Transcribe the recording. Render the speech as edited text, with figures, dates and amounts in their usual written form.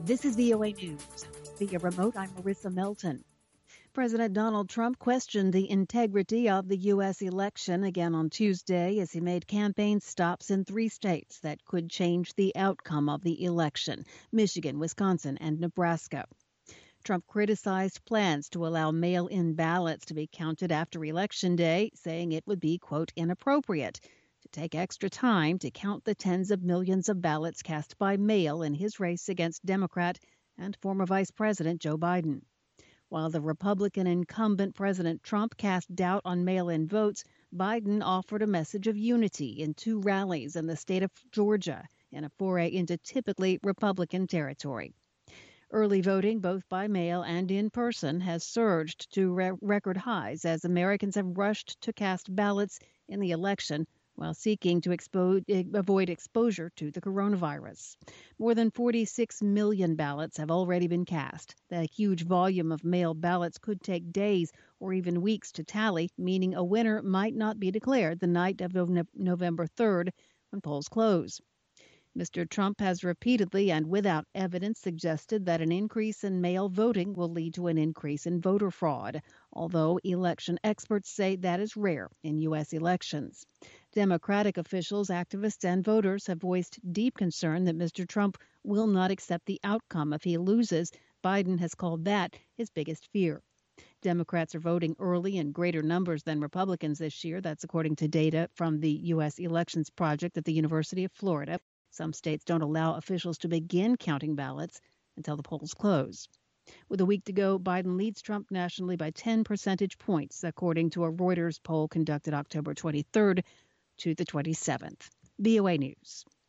This is VOA News. Via remote, I'm Marissa Melton. President Donald Trump questioned the integrity of the U.S. election again on Tuesday as he made campaign stops in 3 states that could change the outcome of the election: Michigan, Wisconsin, and Nebraska. Trump criticized plans to allow mail-in ballots to be counted after Election Day, saying it would be, quote, inappropriate to take extra time to count the tens of millions of ballots cast by mail in his race against Democrat and former Vice President Joe Biden. While the Republican incumbent President Trump cast doubt on mail-in votes, Biden offered a message of unity in 2 rallies in the state of Georgia in a foray into typically Republican territory. Early voting, both by mail and in person, has surged to record highs as Americans have rushed to cast ballots in the election while seeking to avoid exposure to the coronavirus. More than 46 million ballots have already been cast. The huge volume of mail ballots could take days or even weeks to tally, meaning a winner might not be declared the night of November 3rd when polls close. Mr. Trump has repeatedly and without evidence suggested that an increase in mail voting will lead to an increase in voter fraud, although election experts say that is rare in U.S. elections. Democratic officials, activists, and voters have voiced deep concern that Mr. Trump will not accept the outcome if he loses. Biden has called that his biggest fear. Democrats are voting early in greater numbers than Republicans this year. That's according to data from the U.S. Elections Project at the University of Florida. Some states don't allow officials to begin counting ballots until the polls close. With a week to go, Biden leads Trump nationally by 10 percentage points, according to a Reuters poll conducted October 23rd to the 27th. VOA News.